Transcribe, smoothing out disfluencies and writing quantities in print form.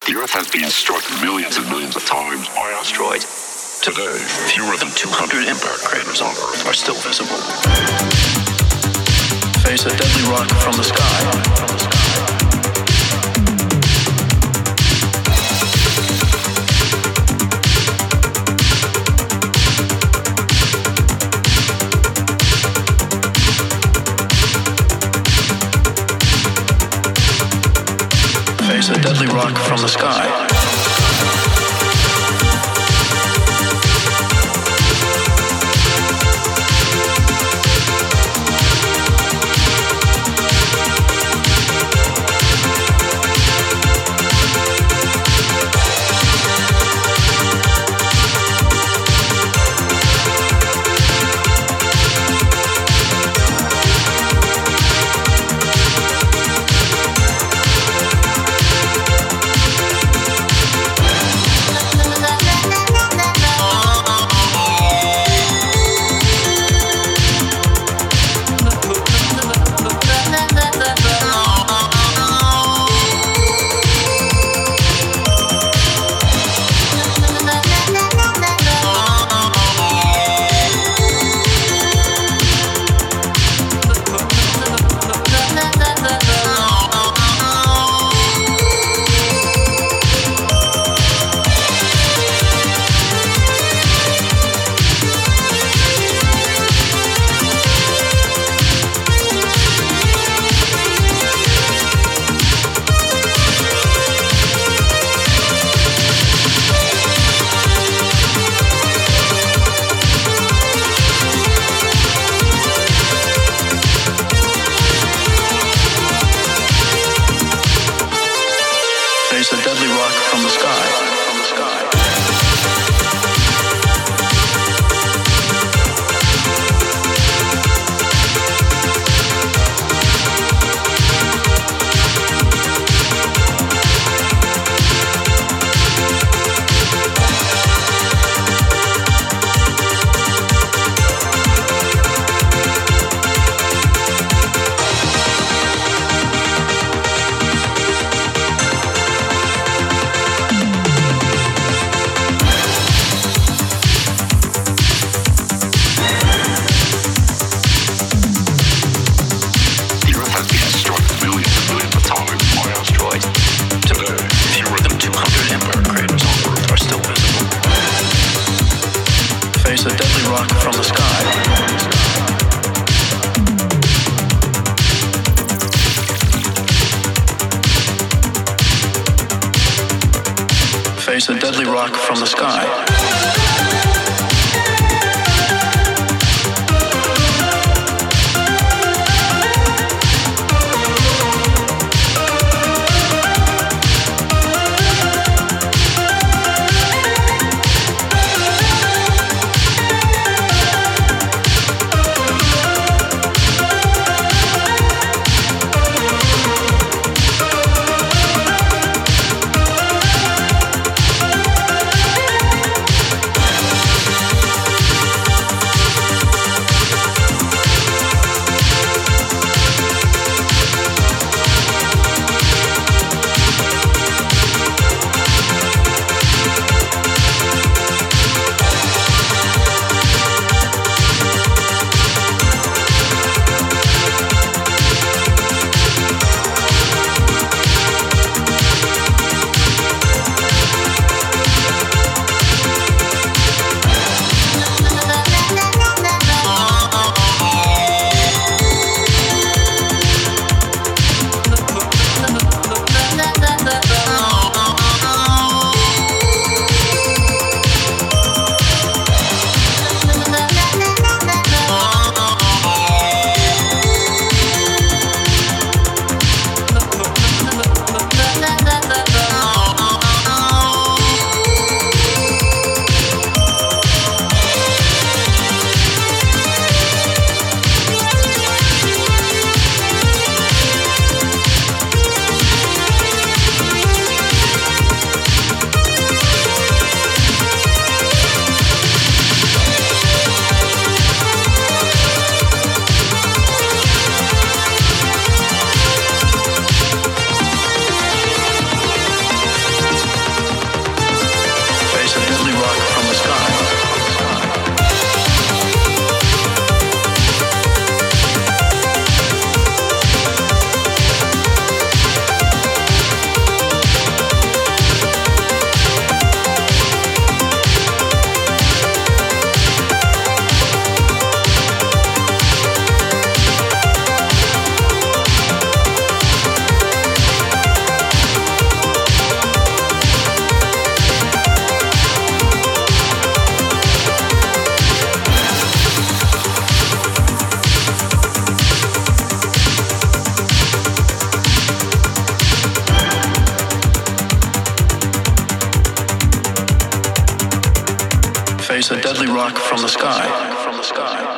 The Earth has been struck millions and millions of times by asteroids. Today, fewer than 200 impact craters on Earth are still visible. Face a deadly rock from the sky. Face a deadly rock from the sky. Face a deadly rock from the sky. Face a deadly rock from the sky. Face a deadly rock from the sky. Face a deadly rock from the sky.